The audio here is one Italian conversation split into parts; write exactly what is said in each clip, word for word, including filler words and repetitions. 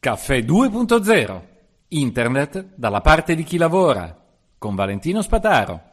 Caffè due punto zero. Internet dalla parte di chi lavora. Con Valentino Spataro.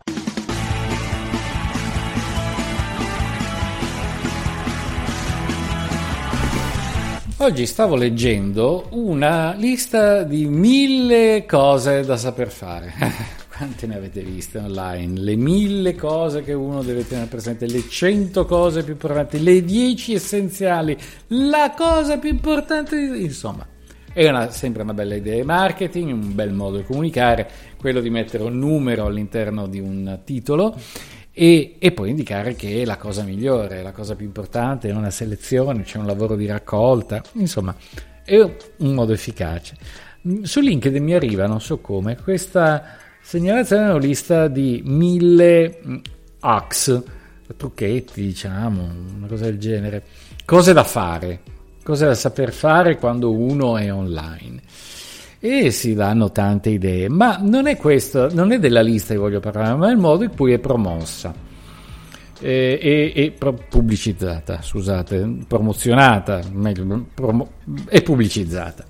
Oggi stavo leggendo una lista di mille cose da saper fare. Quante ne avete viste online? Le mille cose che uno deve tenere presente, le cento cose più importanti, le dieci essenziali, la cosa più importante, insomma. È una, sempre una bella idea di marketing, un bel modo di comunicare, quello di mettere un numero all'interno di un titolo e, e poi indicare che è la cosa migliore, la cosa più importante, è una selezione, c'è un lavoro di raccolta, insomma è un modo efficace. Su LinkedIn mi arriva, non so come, questa segnalazione, una lista di mille hacks, trucchetti, diciamo, una cosa del genere, cose da fare. Cose da saper fare quando uno è online, e si danno tante idee, ma non è questo, non è della lista che voglio parlare, ma è il modo in cui è promossa e, e, e pro, pubblicizzata, scusate, promozionata, meglio, promo, e pubblicizzata.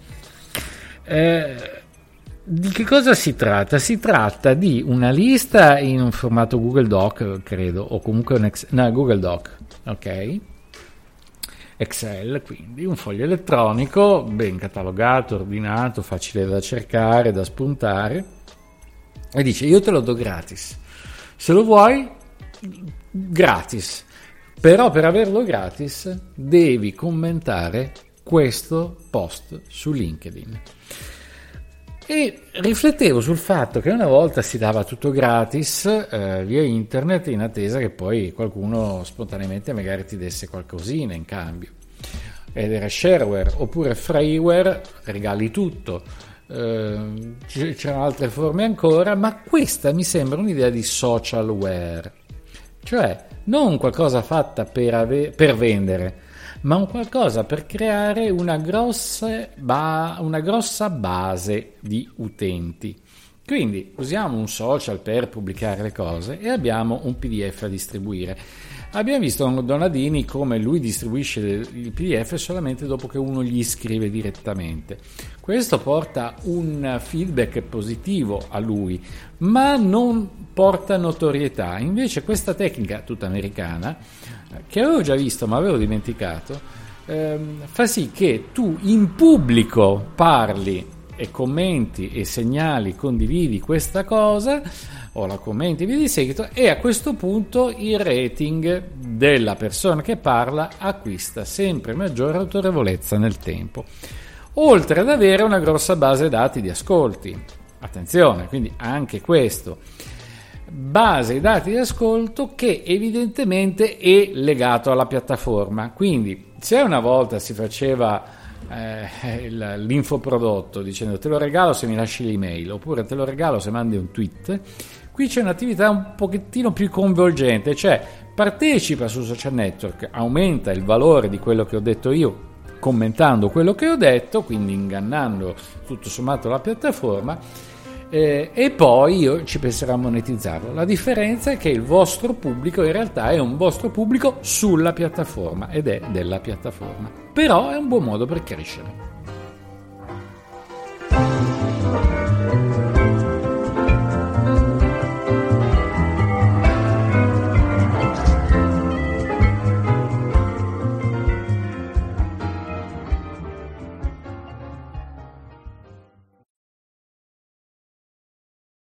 Eh, di che cosa si tratta? Si tratta di una lista in un formato Google Doc, credo, o comunque un ex, no, Google Doc, ok? Excel, quindi un foglio elettronico ben catalogato, ordinato, facile da cercare, da spuntare, e dice: io te lo do gratis, se lo vuoi gratis, però per averlo gratis devi commentare questo post su LinkedIn. E riflettevo sul fatto che una volta si dava tutto gratis eh, via internet, in attesa che poi qualcuno spontaneamente magari ti desse qualcosina in cambio. Ed era shareware oppure freeware, regali tutto. Eh, c'erano altre forme ancora, ma questa mi sembra un'idea di socialware, cioè non qualcosa fatta per, ave- per vendere, ma un qualcosa per creare una grossa, ba- una grossa base di utenti. Quindi usiamo un social per pubblicare le cose e abbiamo un P D F a distribuire. Abbiamo visto con Donadini come lui distribuisce il P D F solamente dopo che uno gli scrive direttamente. Questo porta un feedback positivo a lui, ma non porta notorietà. Invece questa tecnica tutta americana, che avevo già visto ma avevo dimenticato, ehm, fa sì che tu in pubblico parli e commenti e segnali, condividi questa cosa o la commenti via di seguito, e a questo punto il rating della persona che parla acquista sempre maggiore autorevolezza nel tempo, oltre ad avere una grossa base dati di ascolti. Attenzione, quindi anche questo, base dati di ascolto che evidentemente è legato alla piattaforma. Quindi se una volta si faceva eh, l'infoprodotto dicendo te lo regalo se mi lasci l'email, oppure te lo regalo se mandi un tweet, qui c'è un'attività un pochettino più coinvolgente, cioè partecipa su social network, aumenta il valore di quello che ho detto io commentando quello che ho detto, quindi ingannando tutto sommato la piattaforma, eh, e poi io ci penserò a monetizzarlo. La differenza è che il vostro pubblico in realtà è un vostro pubblico sulla piattaforma ed è della piattaforma, però è un buon modo per crescere.